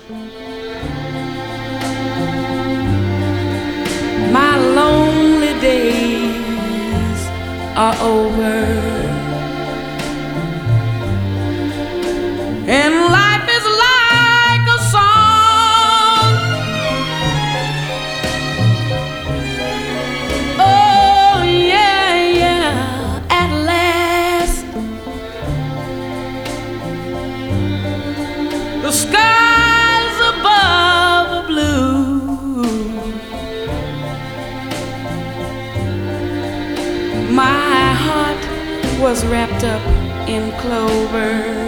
My lonely days are over, and life is like a song. Oh yeah, yeah. At last the skies above are blue. My heart was wrapped up in clover.